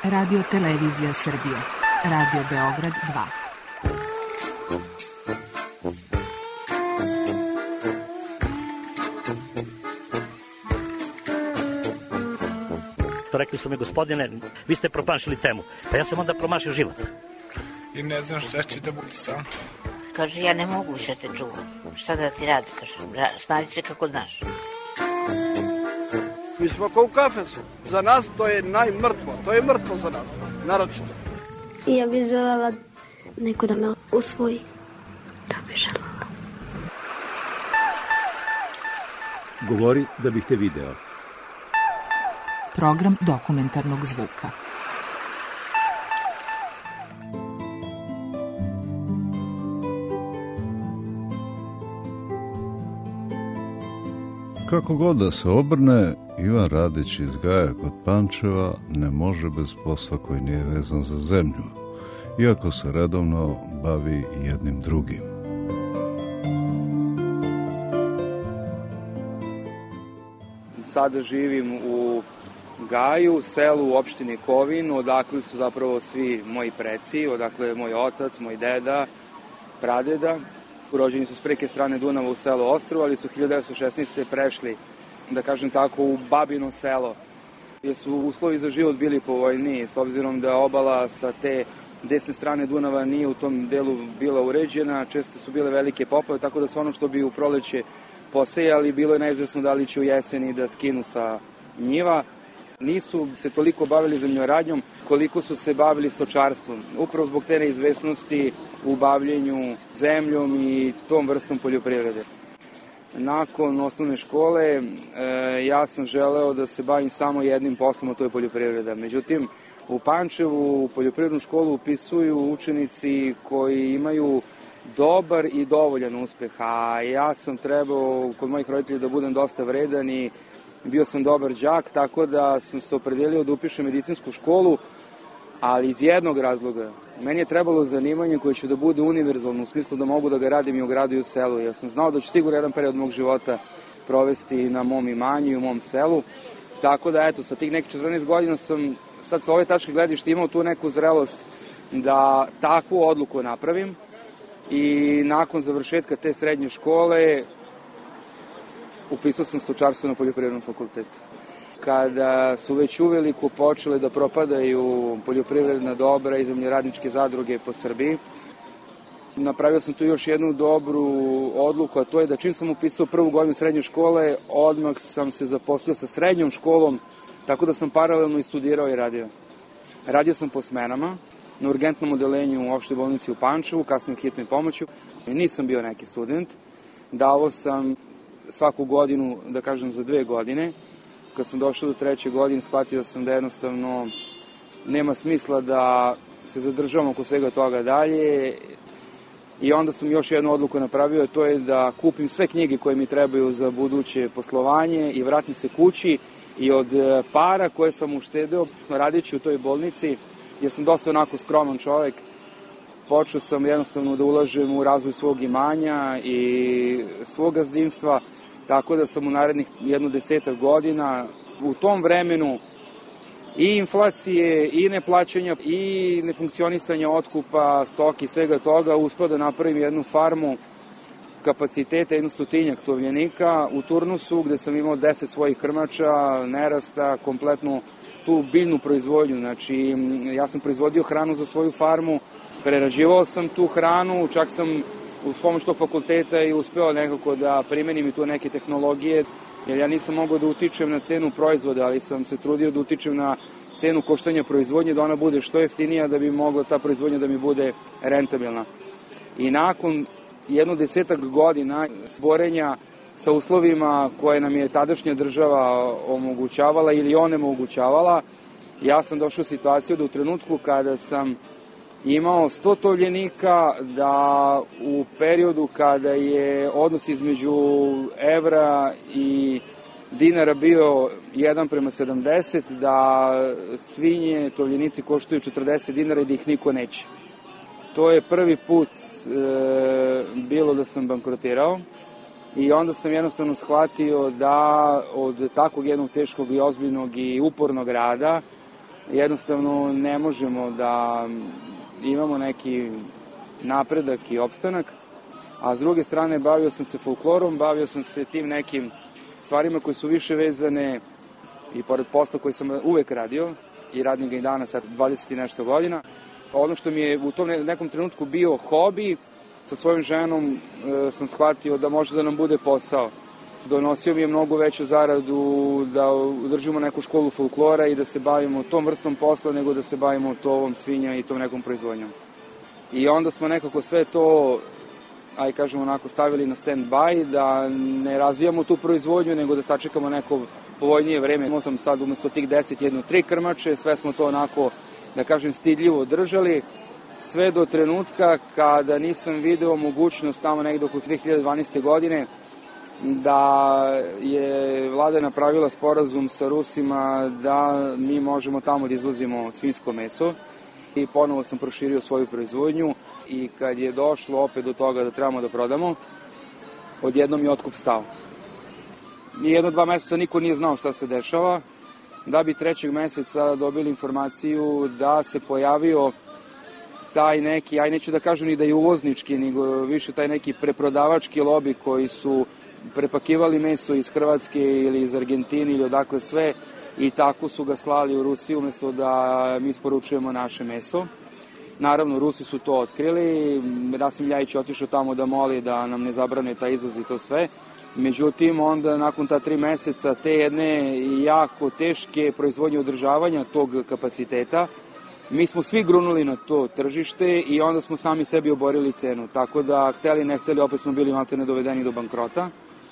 Radio Televizija Srbije. Radio Beograd 2. Rekli su mi, gospodine, vi ste promašili temu. Pa ja sam onda promašio život. I ne znam šta će da bude sam. Kaže, ja ne mogu više te čuvam. Šta da ti radi, kaže, snađi se kako znaš. Mi smo kao u kafesu. Za nas to je najmrtvo. To je mrtvo za nas, naročito. I ja bih želela neko da me usvoji. Da bih želela. Govori da bih te video. Program dokumentarnog zvuka. Kako god da se obrne, Ivan Radić iz Gaja kod Pančeva ne može bez posla koji nije vezan za zemlju, iako se redovno bavi jednim drugim. Sada živim u Gaju, selu u opštini Kovin, odakle su zapravo svi moji preci, odakle je moj otac, moj deda, pradeda. Rođeni su s preke strane Dunava u selo Ostrovo, ali su 1916. prešli, da kažem tako, u babino selo, jer su uslovi za život bili povoljniji, s obzirom da obala sa te desne strane Dunava nije u tom delu bila uređena, često su bile velike poplave, tako da sve ono što bi u proleće posejali, bilo je neizvesno da li će u jeseni da skinu sa njiva. Nisu se toliko bavili zemljoradnjom koliko su se bavili stočarstvom, upravo zbog te neizvesnosti u bavljenju zemljom i tom vrstom poljoprivrede. Nakon osnovne škole ja sam želeo da se bavim samo jednim poslom, a to je poljoprivreda. Međutim, u Pančevu poljoprivrednu školu upisuju učenici koji imaju dobar i dovoljan uspeh, a ja sam trebao kod mojih roditelja da budem dosta vredan i bio sam dobar đak, tako da sam se opredelio da upišem medicinsku školu, ali iz jednog razloga. Meni je trebalo zanimanje koje će da bude univerzalno, u smislu da mogu da ga radim i u gradu i u selu. Ja sam znao da ću sigurno jedan period mog života provesti na mom imanju i u mom selu, tako da eto, sa tih nekih 14 godina sam sad sa ove tačke gledišta imao tu neku zrelost da takvu odluku napravim i nakon završetka te srednje škole upisao sam stočarstvo na poljoprivrednom fakultetu. Kada su već uveliko počele da propadaju poljoprivredna dobra i zemljoradničke zadruge po Srbiji, napravio sam tu još jednu dobru odluku, a to je da čim sam upisao prvu godinu srednje škole, odmah sam se zaposlio sa srednjom školom, tako da sam paralelno i studirao i radio. Radio sam po smenama, na urgentnom odelenju u opštoj bolnici u Pančevu, kasnije u hitnoj pomoći. Nisam bio neki student, davao sam svaku godinu, da kažem za 2 godine. Kad sam došao do 3. godine, shvatio sam da jednostavno nema smisla da se zadržavam oko svega toga dalje. I onda sam još jednu odluku napravio, to je da kupim sve knjige koje mi trebaju za buduće poslovanje i vratim se kući i od para koje sam uštedeo, radeći u toj bolnici, jer sam dosta onako skroman čovek, počeo sam jednostavno da ulažem u razvoj svog imanja i svog gazdinstva, tako da sam u narednih 10 godina u tom vremenu i inflacije, i neplaćanja, i nefunkcionisanja otkupa, stoke i svega toga uspeo da napravim jednu farmu kapaciteta, 100 tovljenika u turnusu, gde sam imao 10 svojih krmača, nerasta, kompletnu tu biljnu proizvodnju. Znači, ja sam proizvodio hranu za svoju farmu, prerađivao sam tu hranu, čak sam uz pomoć tog fakulteta i uspeo nekako da primenim i tu neke tehnologije, jer ja nisam mogao da utičem na cenu proizvoda, ali sam se trudio da utičem na cenu koštanja proizvodnje, da ona bude što jeftinija, da bi mogla ta proizvodnja da mi bude rentabilna. I nakon 10 godina borenja sa uslovima koje nam je tadašnja država omogućavala ili onemogućavala, ja sam došao u situaciju da u trenutku kada sam imao 100 tovljenika, da u periodu kada je odnos između evra i dinara bio 1:70, da svinje, tovljenici koštuju 40 dinara i da ih niko neće. To je prvi put bilo da sam bankrotirao i onda sam jednostavno shvatio da od takvog jednog teškog i ozbiljnog i upornog rada jednostavno ne možemo da imamo neki napredak i opstanak, a s druge strane bavio sam se folklorom, bavio sam se tim nekim stvarima koje su više vezane i pored posla koji sam uvek radio i radim ga i danas, sad 20 i nešto godina. Ono što mi je u tom nekom trenutku bio hobi, sa svojom ženom sam shvatio da može da nam bude posao. Donosio mi je mnogo veću zaradu da udržimo neku školu folklora i da se bavimo tom vrstom posla nego da se bavimo tovom svinja i tom nekom proizvodnjom. I onda smo nekako sve to, aj kažemo onako, stavili na stand-by, da ne razvijamo tu proizvodnju, nego da sačekamo neko povoljnije vreme. Imao sam sad umesto tih 10 3 krmače, sve smo to onako, da kažem, stidljivo držali, sve do trenutka kada nisam video mogućnost tamo negde oko 2012. godine da je vlada napravila sporazum sa Rusima da mi možemo tamo da izvozimo svinjsko meso i ponovo sam proširio svoju proizvodnju i kad je došlo opet do toga da trebamo da prodamo, odjednom je otkup stao. Nijedno 2 meseca niko nije znao šta se dešava, da bi 3. meseca dobili informaciju da se pojavio taj neki, aj neću da kažem ni da je uvoznički, nego više taj neki preprodavački lobi koji su prepakivali meso iz Hrvatske ili iz Argentine ili odakle sve i tako su ga slali u Rusiju umesto da mi isporučujemo naše meso. Naravno, Rusi su to otkrili, Rasim Ljajić je otišao tamo da moli da nam ne zabrane taj izvoz i to sve. Međutim, onda nakon ta 3 meseca te jedne jako teške proizvodnje održavanja tog kapaciteta, mi smo svi grunuli na to tržište i onda smo sami sebi oborili cenu. Tako da, hteli ne hteli, opet smo bili maltene dovedeni do bankrota.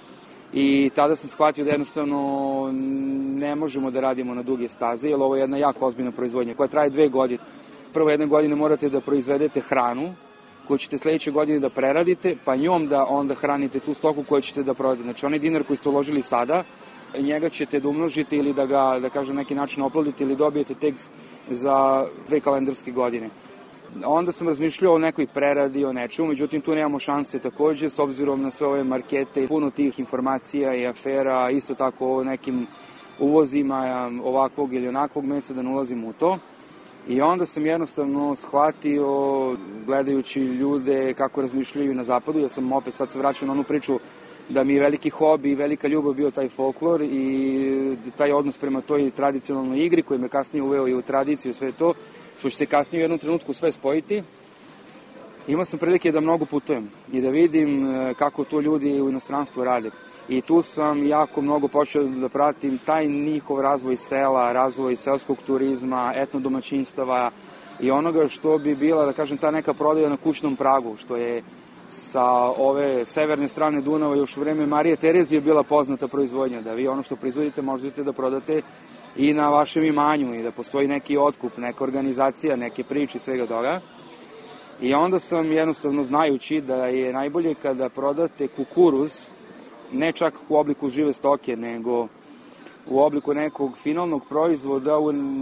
I tada sam shvatio da jednostavno ne možemo da radimo na duge staze, jer ovo je jedna jako ozbiljna proizvodnja koja traje 2 godine. Prvo 1 godine morate da proizvedete hranu koju ćete sledeće godine da preradite, pa njom da onda hranite tu stoku koju ćete da prodate. Znači, onaj dinar koji ste uložili sada, njega ćete da umnožite ili da ga, da kažem, neki način oplodite ili dobijete tek za 2 kalendarske godine. Onda sam razmišljao o nekoj preradi, o nečemu, međutim tu nemamo šanse takođe, s obzirom na sve ove markete i puno tih informacija i afera, isto tako o nekim uvozima ovakvog ili onakvog mesa, da ne ulazim u to. I onda sam jednostavno shvatio, gledajući ljude kako razmišljaju na zapadu, ja sam opet sad se vraćao na onu priču da mi je veliki hobi i velika ljubav bio taj folklor i taj odnos prema toj tradicionalnoj igri koji me kasnije uveo i u tradiciju i sve to, što će se kasnije u jednom trenutku sve spojiti. Imao sam prilike da mnogo putujem i da vidim kako to ljudi u inostranstvu rade. I tu sam jako mnogo počeo da pratim taj njihov razvoj sela, razvoj seoskog turizma, etnodomaćinstava i onoga što bi bila, da kažem, ta neka prodaja na kućnom pragu, što je sa ove severne strane Dunava još u vreme Marije Terezije bila poznata proizvodnja, da vi ono što proizvodite možete da prodate i na vašem imanju i da postoji neki otkup, neka organizacija, neke priče i svega toga. I onda sam jednostavno, znajući da je najbolje kada prodate kukuruz, ne čak u obliku žive stoke, nego u obliku nekog finalnog proizvoda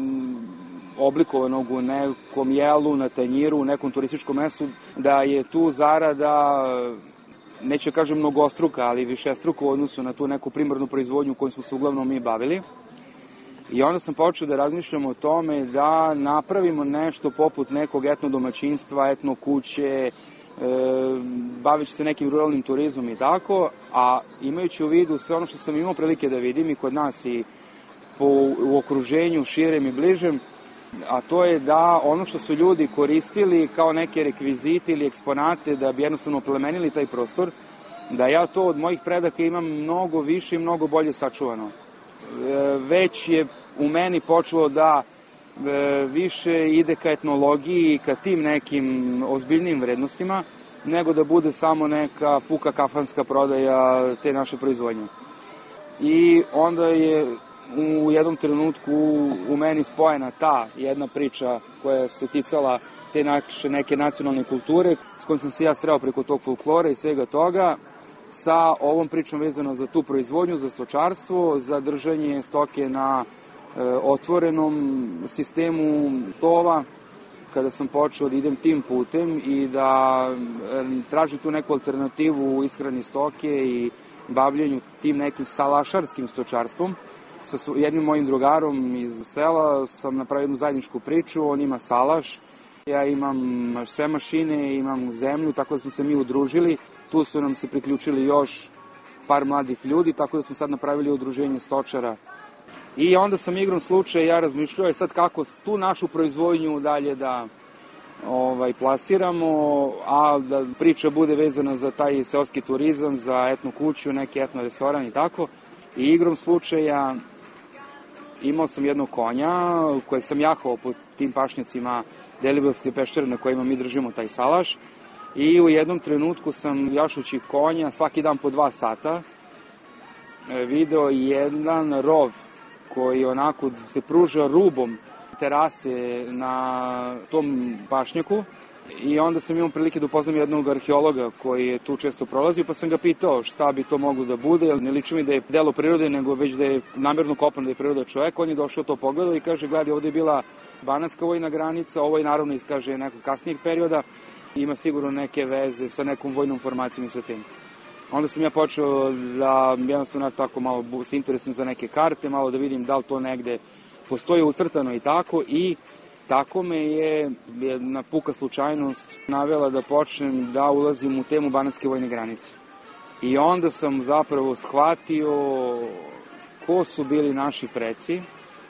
oblikovanog u nekom jelu, na tanjiru, u nekom turističkom mestu, da je tu zarada, neću kažem mnogostruka, ali višestruka u odnosu na tu neku primarnu proizvodnju kojom smo se uglavnom mi bavili. I onda sam počeo da razmišljam o tome da napravimo nešto poput nekog etnodomaćinstva, etnokuće, bavići se nekim ruralnim turizmom i tako, a imajući u vidu sve ono što sam imao prilike da vidim i kod nas i u okruženju širem i bližem, a to je da ono što su ljudi koristili kao neke rekvizite ili eksponate da bi jednostavno plemenili taj prostor, da ja to od mojih predaka imam mnogo više i mnogo bolje sačuvano. Već je u meni počelo da više ide ka etnologiji i ka tim nekim ozbiljnim vrednostima, nego da bude samo neka puka kafanska prodaja te naše proizvodnje. I onda je u jednom trenutku u meni spojena ta jedna priča koja se ticala te naše neke nacionalne kulture, s kojom sam se ja sreo preko tog folklora i svega toga, sa ovom pričom vezano za tu proizvodnju, za stočarstvo, za držanje stoke na otvorenom sistemu tova, kada sam počeo da idem tim putem i da tražim tu neku alternativu u ishrani stoke i bavljenju tim nekim salašarskim stočarstvom, Sa jednim mojim drugarom iz sela sam napravio jednu zajedničku priču, on ima salaš, ja imam sve mašine, imam zemlju, tako da smo se mi udružili. Tu su nam se priključili još par mladih ljudi, tako da smo sad napravili udruženje stočara. I onda sam igrom slučaja ja razmišljao sad kako tu našu proizvodnju dalje da plasiramo, a da priča bude vezana za taj seoski turizam, za etnu kuću, neki etno restoran i tako. I igrom slučaja imao sam jednog konja kojeg sam jahao po tim pašnjacima Deliblatske peščare na kojima mi držimo taj salaš. I u jednom trenutku sam jašući konja svaki dan po 2 sata video jedan rov koji onako se pruža rubom terase na tom pašnjaku. I onda sam imao prilike da upoznam jednog arheologa koji je tu često prolazio, pa sam ga pitao šta bi to moglo da bude, jer ne liči mi da je delo prirode, nego već da je namerno kopan, da je priroda čovek. On je došao to pogledao i kaže, gledaj, ovde je bila banatska vojna granica, ovo je naravno iz, kaže, nekog kasnijeg perioda, ima sigurno neke veze sa nekom vojnom formacijom i sa tim. Onda sam ja počeo da jednostavno tako malo se interesujem za neke karte, malo da vidim da li to negde postoji ucrtano i tako, i tako me je jedna puka slučajnost navela da počnem da ulazim u temu banatske vojne granice. I onda sam zapravo shvatio ko su bili naši preci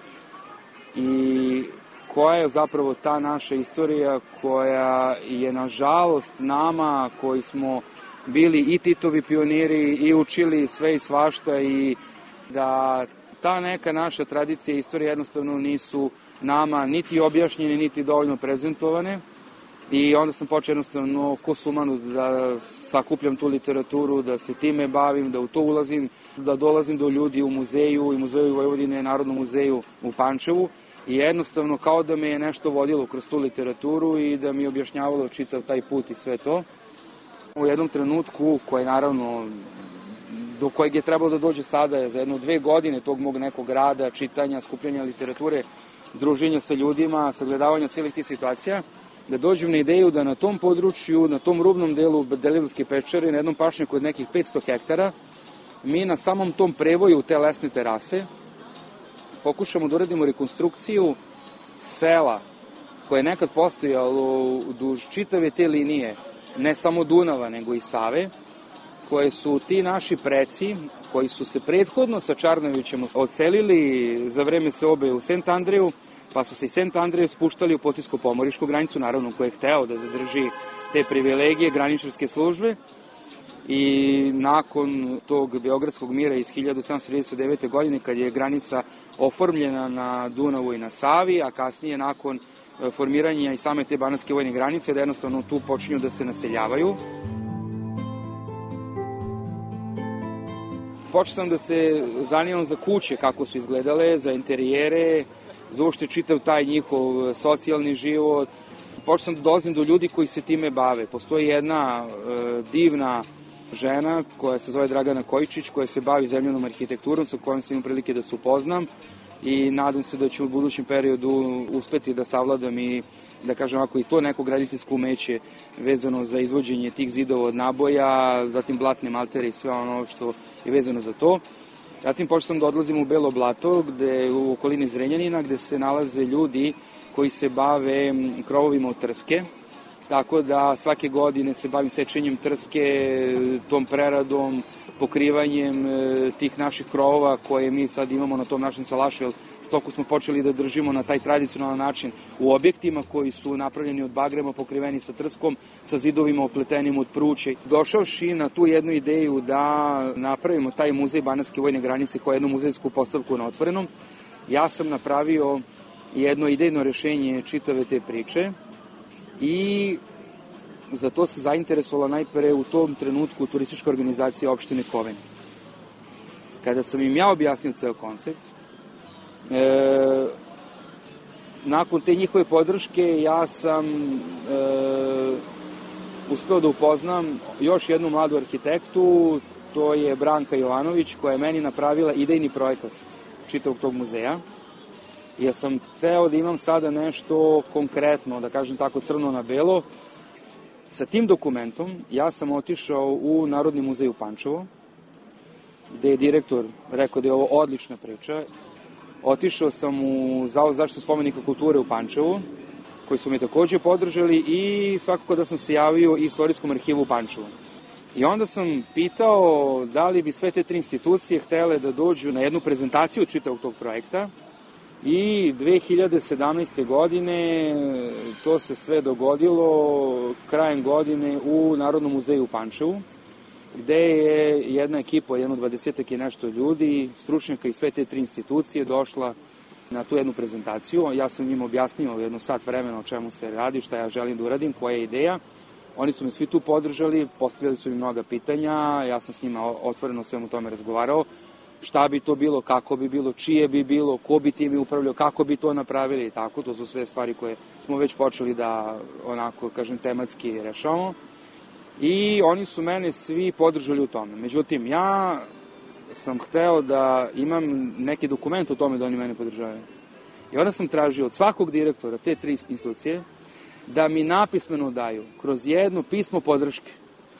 i koja je zapravo ta naša istorija koja je nažalost nama koji smo bili i Titovi pioniri i učili sve i svašta, i da ta neka naša tradicija i istorija jednostavno nisu nama niti objašnjene, niti dovoljno prezentovane. I onda sam počeo jednostavno ko sumanu da sakupljam tu literaturu, da se time bavim, da u to ulazim, da dolazim do ljudi u muzeju i muzeju Vojvodine, Narodnom muzeju u Pančevu. I jednostavno kao da me je nešto vodilo kroz tu literaturu i da mi je objašnjavalo čitav taj put i sve to. U jednom trenutku, koji naravno do kojeg je trebalo da dođe sada za 1-2 godine tog mog nekog rada, čitanja, skupljanja literature, druženja sa ljudima, sagledavanja celih tih situacija, da dođem na ideju da na tom području, na tom rubnom delu Deliblatske peščare, na jednom pašnjaku od nekih 500 hektara, mi na samom tom prevoju te lesne terase pokušamo da uradimo rekonstrukciju sela koje je nekad postojalo duž čitave te linije, ne samo Dunava, nego i Save, koje su ti naši preci, koji su se prethodno sa Čarnojevićem odselili za vreme seobe u Sent Andreju, pa su se i Sent Andreju spuštali u Potijsko-Pomorišku granicu, naravno ko je hteo da zadrži te privilegije graničarske službe. I nakon tog Beogradskog mira iz 1739. godine, kad je granica oformljena na Dunavu i na Savi, a kasnije nakon formiranja i same te banatske vojne granice, da jednostavno tu počinju da se naseljavaju. Počeo sam da se zanimam za kuće, kako su izgledale, za interijere, za uopšte čitav taj njihov socijalni život. Počeo sam da dolazim do ljudi koji se time bave. Postoji jedna divna žena koja se zove Dragana Kojičić, koja se bavi zemljanom arhitekturom, sa kojom sam imao prilike da se upoznam, i nadam se da ću u budućem periodu uspeti da savladam i da kažem ovako i to neko graditeljsko umeće vezano za izvođenje tih zidova od naboja, zatim blatne maltere i sve ono što je vezano za to. Zatim počeo sam da odlazim u Belo Blato, gde u okolini Zrenjanina, gde se nalaze ljudi koji se bave krovovima od trske. Tako da svake godine se bavim sečenjem trske, tom preradom, pokrivanjem tih naših krovova koje mi sad imamo na tom našem salašu, jer stoku smo počeli da držimo na taj tradicionalan način u objektima koji su napravljeni od bagrema, pokriveni sa trskom, sa zidovima opletenim od pruće. Došavši na tu jednu ideju da napravimo taj muzej banatske vojne granice kao jednu muzejsku postavku na otvorenom, ja sam napravio jedno idejno rešenje čitave te priče. I za to se zainteresovala najpre u tom trenutku turistička organizacija opštine Kovin. Kada sam im ja objasnio ceo koncept, nakon te njihove podrške ja sam uspeo da upoznam još jednu mladu arhitektu, to je Branka Jovanović, koja je meni napravila idejni projekat čitavog tog muzeja. Ja sam hteo da imam sada nešto konkretno, da kažem tako crno na belo. Sa tim dokumentom ja sam otišao u Narodni muzej u Pančevo gde je direktor rekao da je ovo odlična priča. Otišao sam u Zavod za zaštitu spomenika kulture u Pančevu, koji su me takođe podržali, i svakako da sam se javio i Istorijskom arhivu u Pančevu. I onda sam pitao da li bi sve te 3 institucije htele da dođu na jednu prezentaciju čitavog tog projekta, i 2017. godine to se sve dogodilo krajem godine u Narodnom muzeju u Pančevu, gde je jedna ekipa, jedno 20 i nešto ljudi, stručnjaka i sve te 3 institucije došla na tu jednu prezentaciju. Ja sam njima objasnio jedno sat vremena o čemu se radi, šta ja želim da uradim, koja je ideja. Oni su me svi tu podržali, postavljali su mi mnoga pitanja, ja sam s njima otvoreno svemu tome razgovarao. Šta bi to bilo, kako bi bilo, čije bi bilo, ko bi tim upravljao, kako bi to napravili i tako. To su sve stvari koje smo već počeli da, onako, kažem, tematski rešavamo. I oni su mene svi podržali u tome. Međutim, ja sam hteo da imam neki dokument o tome da oni mene podržavaju. I onda sam tražio od svakog direktora te 3 institucije da mi napismeno daju kroz jedno pismo podrške,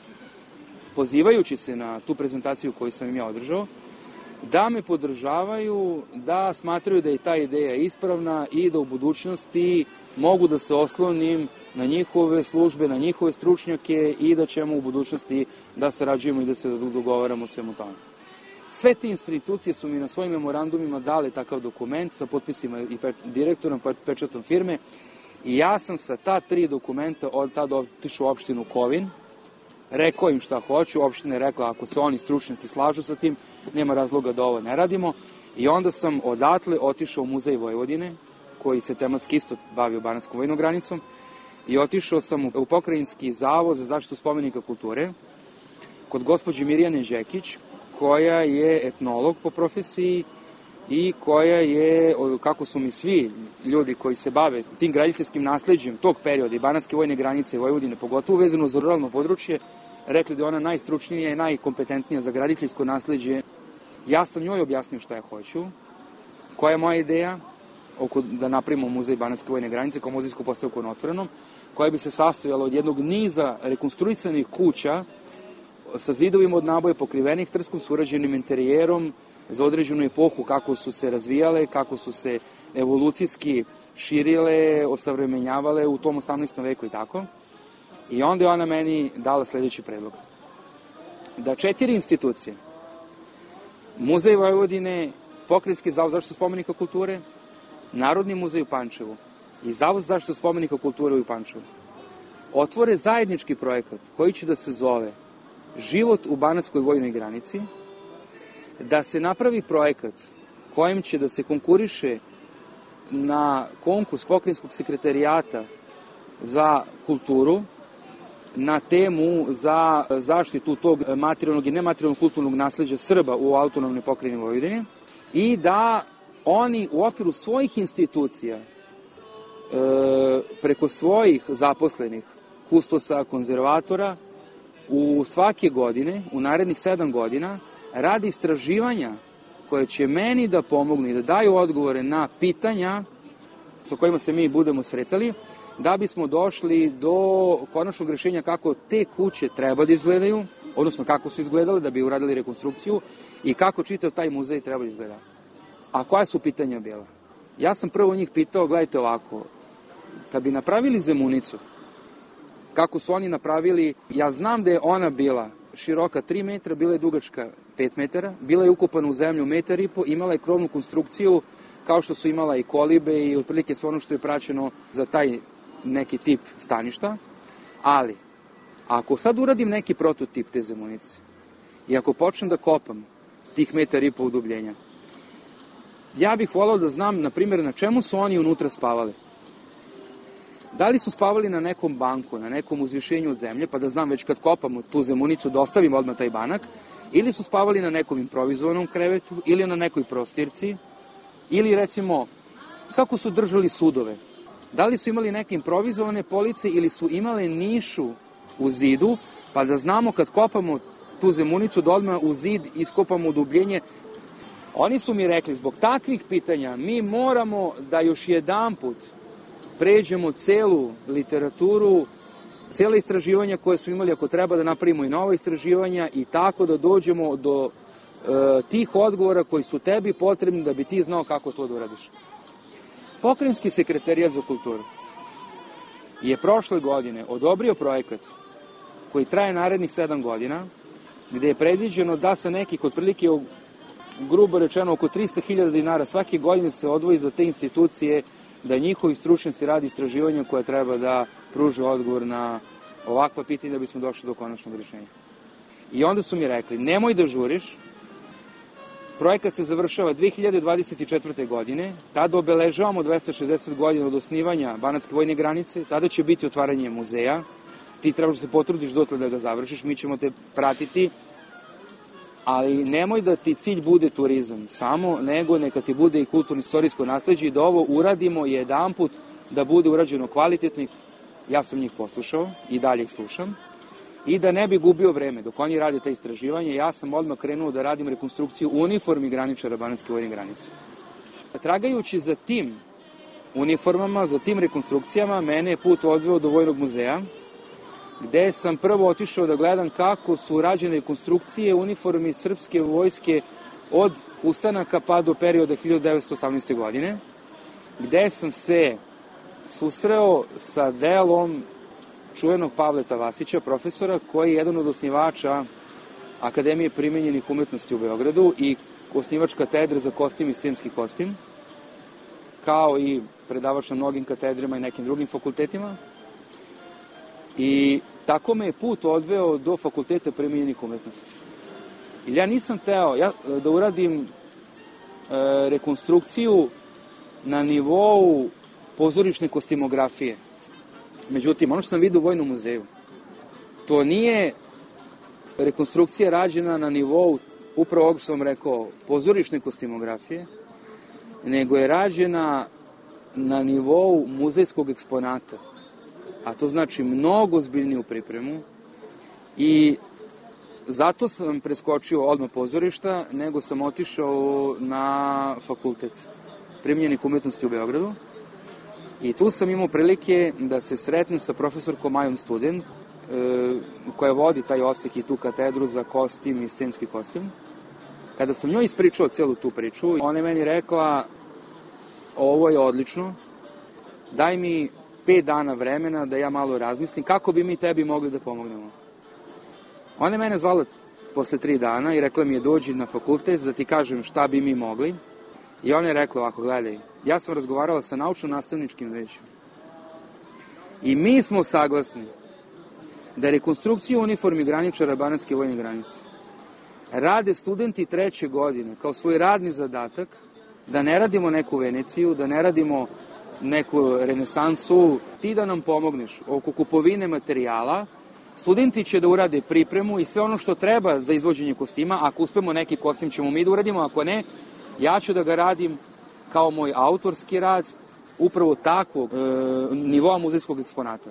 pozivajući se na tu prezentaciju koju sam im ja održao, da me podržavaju, da smatraju da je ta ideja ispravna i da u budućnosti mogu da se oslonim na njihove službe, na njihove stručnjake i da ćemo u budućnosti da sarađujemo i da se dogovaramo svemu tome. Sve te institucije su mi na svojim memorandumima dale takav dokument sa potpisima i direktorom, pečatom firme, i ja sam sa ta 3 dokumenta od tada otišao u opštinu Kovin, rekao im šta hoću, opština je rekla ako se oni stručnjaci slažu sa tim, nema razloga da ovo ne radimo, i onda sam odatle otišao u Muzej Vojvodine, koji se tematski isto bavio Banatskom vojnom granicom, i otišao sam u Pokrajinski zavod za zaštitu spomenika kulture kod gospođe Mirjane Đekić, koja je etnolog po profesiji i koja je, kako su mi svi ljudi koji se bave tim graditeljskim nasleđem tog perioda i Banatske vojne granice i Vojvodine, pogotovo vezano za ruralno područje, rekli da je ona najstručnija i najkompetentnija za graditeljsko nasleđe. Ja sam njoj objasnio šta ja hoću, koja je moja ideja da napravimo muzej Banatske vojne granice kao muzejsku postavku na otvorenom, koja bi se sastojala od jednog niza rekonstruisanih kuća sa zidovima od naboja pokrivenih trskom, s urađenim interijerom za određenu epohu, kako su se razvijale, kako su se evolucijski širile, osavremenjavale u tom 18. veku i tako. I onda je ona meni dala sledeći predlog. Da 4 institucije, Muzej Vojvodine, Pokrajinski zavod za zaštitu spomenika kulture, Narodni muzej u Pančevu i Zavod za zaštitu spomenika kulture u Pančevu otvore zajednički projekat koji će da se zove Život u Banatskoj vojnoj granici, da se napravi projekat kojim će da se konkuriše na konkurs Pokrajinskog sekretarijata za kulturu na temu za zaštitu tog materijalnog i nematerijalnog kulturnog nasleđa Srba u autonomnoj pokrajini Vojvodine, i da oni u okviru svojih institucija, preko svojih zaposlenih kustosa, konzervatora, u svake godine, u narednih 7 godina, radi istraživanja koje će meni da pomognu i da daju odgovore na pitanja sa kojima se mi budemo sretali, da bismo došli do konačnog rešenja kako te kuće treba da izgledaju, odnosno kako su izgledale da bi uradili rekonstrukciju i kako čitav taj muzej treba da izgleda. A koja su pitanja bila? Ja sam prvo njih pitao, gledajte ovako, kad bi napravili Zemunicu, kako su oni napravili, ja znam da je ona bila široka 3 metra, bila je dugačka 5 metara, bila je ukopana u zemlju 1,5 metra, imala je krovnu konstrukciju, kao što su imala i kolibe i otprilike sve ono što je praćeno za taj neki tip staništa, ali ako sad uradim neki prototip te Zemunice i ako počnem da kopam tih 1,5 metra udubljenja, ja bih volao da znam, na primjer, na čemu su oni unutra spavali. Da li su spavali na nekom banku, na nekom uzvišenju od zemlje, pa da znam već kad kopamo tu Zemunicu da ostavim odmah taj banak, ili su spavali na nekom improvizovanom krevetu, ili na nekoj prostirci, ili recimo kako su držali sudove. Da li su imali neke improvizovane police ili su imale nišu u zidu, pa da znamo kad kopamo tu Zemunicu da odmah u zid iskopamo udubljenje. Oni su mi rekli, zbog takvih pitanja mi moramo da još jedanput pređemo celu literaturu, cijela istraživanja koje smo imali, ako treba da napravimo i nova istraživanja i tako da dođemo do tih odgovora koji su tebi potrebni da bi ti znao kako to da uradiš. Pokrajinski sekretarijat za kulturu je prošle godine odobrio projekat koji traje narednih 7 godina, gde je predviđeno da sa nekih otprilike, grubo rečeno, oko 300.000 dinara svake godine se odvoji za te institucije da njihovi stručnjaci radi istraživanja koja treba da pruže odgovor na ovakva pitanja da bismo došli do konačnog rješenja. I onda su mi rekli, nemoj da žuriš, projekat se završava 2024. godine, tada obeležavamo 260 godina od osnivanja Banatske vojne granice, tada će biti otvaranje muzeja, ti trebaš da se potrudiš dotle da ga završiš, mi ćemo te pratiti, ali nemoj da ti cilj bude turizam samo, nego neka ti bude i kulturno-istorijsko nasleđe i da ovo uradimo jedanput, da bude urađeno kvalitetno. Ja sam njih poslušao i dalje ih slušam. I da ne bi gubio vreme, dok oni rade te istraživanje, ja sam odmah krenuo da radim rekonstrukciju uniformi graničara Banatske vojne granice. Tragajući za tim uniformama, za tim rekonstrukcijama, mene je put odveo do Vojnog muzeja, gde sam prvo otišao da gledam kako su rađene rekonstrukcije uniformi srpske vojske od ustanaka pa do perioda 1918. godine, gde sam se susreo sa delom čuvenog Pavleta Vasića, profesora, koji je jedan od osnivača Akademije primenjenih umetnosti u Beogradu i osnivač katedre za kostim i scenski kostim, kao i predavač na mnogim katedrima i nekim drugim fakultetima. I tako me je put odveo do Fakulteta primenjenih umetnosti. I ja nisam teo da uradim rekonstrukciju na nivou pozorišne kostimografije. Međutim, ono što sam vidio u Vojnom muzeju, to nije rekonstrukcija rađena na nivou, upravo ovog što sam rekao, pozorišne kostimografije, nego je rađena na nivou muzejskog eksponata. A to znači mnogo ozbiljniju pripremu i zato sam preskočio odmah pozorišta, nego sam otišao na Fakultet primenjenih umetnosti u Beogradu. I tu sam imao prilike da se sretnem sa profesorkom Majom Student, koja vodi taj odsek i tu katedru za kostim i scenski kostim. Kada sam njoj ispričao celu tu priču, ona je meni rekla, ovo je odlično, daj mi 5 dana vremena da ja malo razmislim kako bi mi tebi mogli da pomognemo. Ona je mene zvala posle 3 dana i rekla mi je dođi na fakultet da ti kažem šta bi mi mogli. I ona je rekla ovako, gledaj, ja sam razgovarala sa naučno-nastavničkim većem i mi smo saglasni da rekonstrukciju uniformi graničara Banatske vojne granice rade studenti 3. godine kao svoj radni zadatak, da ne radimo neku Veneciju, da ne radimo neku renesansu, ti da nam pomogneš oko kupovine materijala, studenti će da urade pripremu i sve ono što treba za izvođenje kostima, ako uspemo neki kostim ćemo mi da uradimo, ako ne, ja ću da ga radim kao moj autorski rad, upravo takvog nivoa muzejskog eksponata.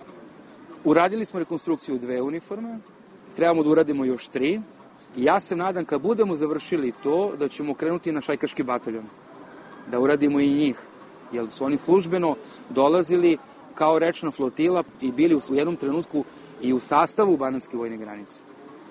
Uradili smo rekonstrukciju 2 uniforme, trebamo da uradimo još 3, i ja se nadam kad budemo završili to, da ćemo krenuti na šajkaški bataljon, da uradimo i njih, jer su oni službeno dolazili kao rečna flotila i bili u jednom trenutku i u sastavu Banatske vojne granice.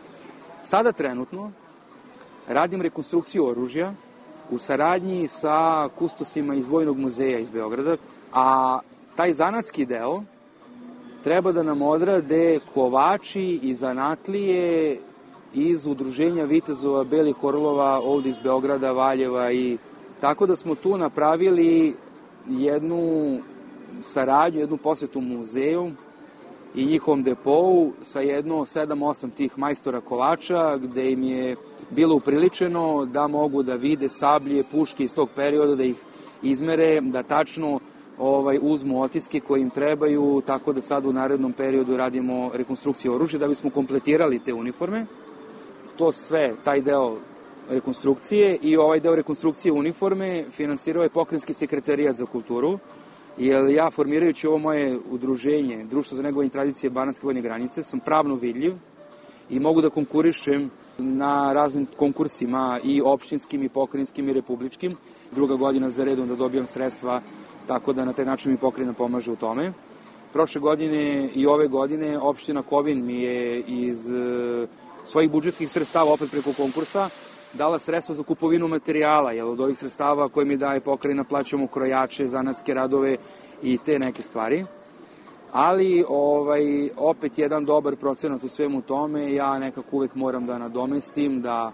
Sada trenutno radim rekonstrukciju oružja u saradnji sa kustosima iz Vojnog muzeja iz Beograda, a taj zanatski deo treba da nam odrade kovači i zanatlije iz udruženja vitezova Belih orlova ovde iz Beograda, Valjeva, i tako da smo tu napravili jednu saradnju, jednu posetu muzeju i njihovom depou sa jedno 7-8 tih majstora kovača, gde im je bilo upriličeno da mogu da vide sablje, puške iz tog perioda, da ih izmere, da tačno uzmu otiske koji im trebaju, tako da sad u narednom periodu radimo rekonstrukciju oružja da bismo kompletirali te uniforme. To sve, taj deo rekonstrukcije i ovaj deo rekonstrukcije uniforme finansirao je Pokrajinski sekretarijat za kulturu, jer ja, formirajući ovo moje udruženje, Društvo za negovanje tradicije Banatske vojne granice, sam pravno vidljiv i mogu da konkurišem na raznim konkursima i opštinskim i pokrajinskim i republičkim. 2. godina za redom da dobijam sredstva, tako da na taj način mi pokrajina pomaže u tome. Prošle godine i ove godine opština Kovin mi je iz svojih budžetskih sredstava, opet preko konkursa, dala sredstva za kupovinu materijala, jer od ovih sredstava koje mi daje pokrajina plaćamo krojače, zanatske radove i te neke stvari. Ali opet jedan dobar procenat u svemu tome, ja nekako uvek moram da nadomestim, da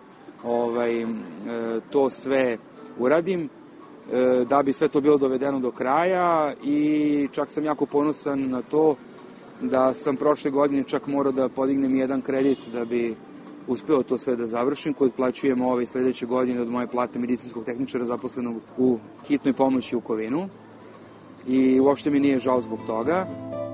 to sve uradim, da bi sve to bilo dovedeno do kraja i čak sam jako ponosan na to da sam prošle godine čak morao da podignem jedan kredit da bi uspeo to sve da završim, koji otplaćujem sledeće godine od moje plate medicinskog tehničara zaposlenog u hitnoj pomoći u Kovinu i uopšte mi nije žao zbog toga.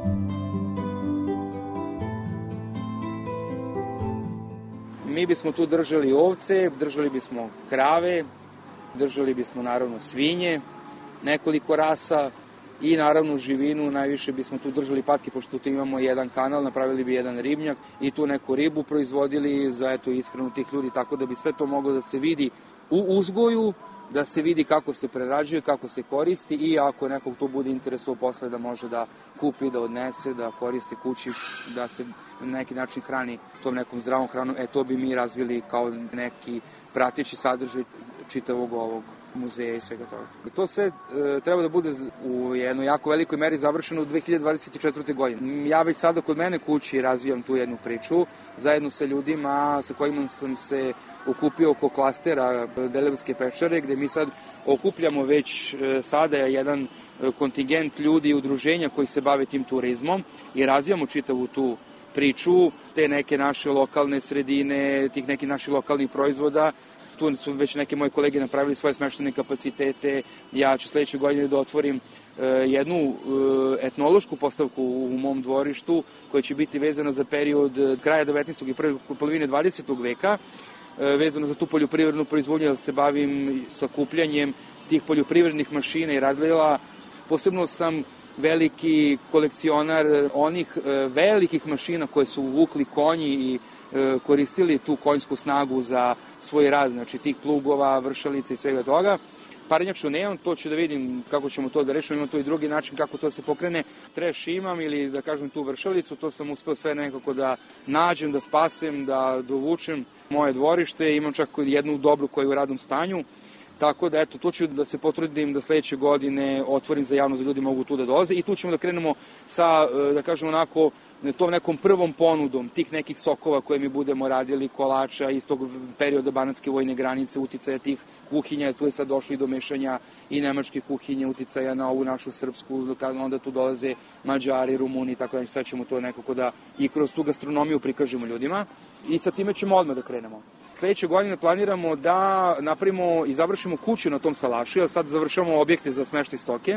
Mi bismo tu držali ovce, držali bismo krave, držali bismo naravno svinje, nekoliko rasa i naravno živinu, najviše bismo tu držali patke, pošto tu imamo jedan kanal, napravili bi jedan ribnjak i tu neku ribu proizvodili za ishranu tih ljudi, tako da bi sve to moglo da se vidi u uzgoju, da se vidi kako se prerađuje, kako se koristi i ako nekog tu bude interesuo posle da može da kupi, da odnese, da koristi kući, da se na neki način hrani tom nekom zdravom hranom, to bi mi razvili kao neki prateći sadržaj čitavog ovog muzeja i svega toga. To sve treba da bude u jednoj jako velikoj meri završeno u 2024. godini. Ja već sada kod mene kući razvijam tu jednu priču, zajedno sa ljudima sa kojima sam se okupio oko klastera Delevske peščare, gde mi sad okupljamo već sada jedan kontingent ljudi i udruženja koji se bave tim turizmom i razvijamo čitavu tu priču, te neke naše lokalne sredine, tih nekih naših lokalnih proizvoda. Tu su već neke moje kolege napravili svoje smeštene kapacitete. Ja ću sledeće godine da otvorim jednu etnološku postavku u mom dvorištu koja će biti vezana za period kraja 19. i prve polovine 20. veka, vezano za tu poljoprivrednu proizvodnju, da se bavim sakupljanjem tih poljoprivrednih mašina i radila. Posebno sam veliki kolekcionar onih velikih mašina koje su vukli konji i koristili tu konjsku snagu za svoj rad, znači tih plugova, vršalica i svega toga. Parnjaču nemam, to ću da vidim kako ćemo to da rešimo, imam to i drugi način kako to se pokrene. Treš imam ili da kažem tu vršalicu, to sam uspeo sve nekako da nađem, da spasem, da dovučem moje dvorište, imam čak jednu dobru koja je u radnom stanju. Tako da, to ću da se potrudim da sledeće godine otvorim za javnost, da ljudi mogu tu da dolaze i tu ćemo da krenemo sa, da kažemo onako, tom nekom prvom ponudom tih nekih sokova koje mi budemo radili, kolača iz tog perioda banatske vojne granice, uticaja tih kuhinja, tu je sad došlo i do mešanja i nemačke kuhinje, uticaja na ovu našu srpsku, onda tu dolaze Mađari, Rumuni, tako da sve ćemo to nekako da i kroz tu gastronomiju prikažemo ljudima i sa time ćemo odmah da krenemo. Sledeće godine planiramo da napravimo i završimo kuću na tom salašu, jer sad završamo objekte za smeštaj stoke,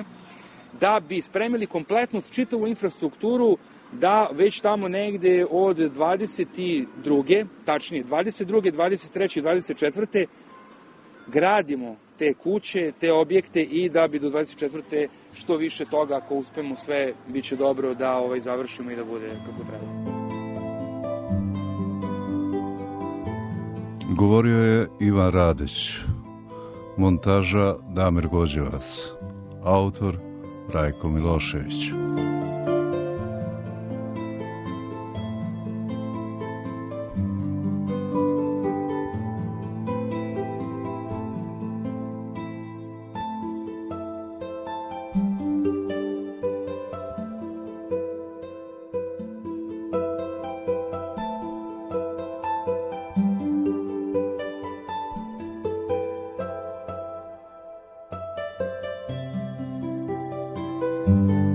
da bi spremili kompletnu čitavu infrastrukturu, da već tamo negde od 22. tačnije 22. 23. i 24. gradimo te kuće, te objekte i da bi do 24. što više toga, ako uspemo sve, bit će dobro da završimo i da bude kako treba. Govorio je Ivan Radić, montaža Damir Gođevac, autor Rajko Milošević. Thank you.